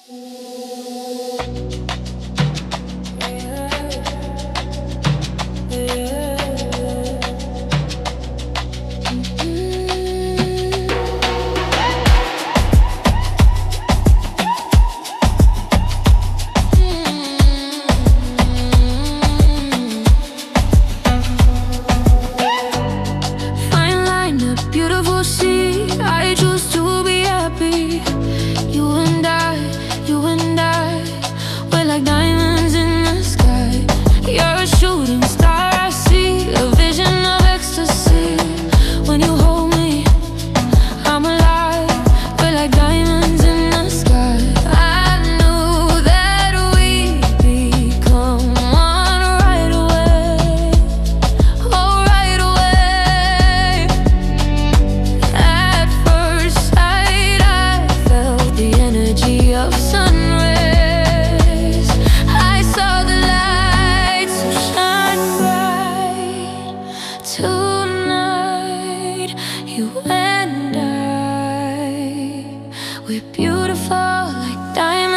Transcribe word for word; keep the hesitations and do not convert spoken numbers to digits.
Fine line, a beautiful sea. I choose to be happy. You and I, you and I, we're like diamonds in the sky. You're a shooting star, I see a vision of ecstasy. When you hold me, I'm alive. We're like diamonds in the sky. I knew that we'd become one right away. Oh, right away. At first sight, I felt the energy of sun rays. I saw the lights shine bright. Tonight, you and I, we're beautiful like diamonds.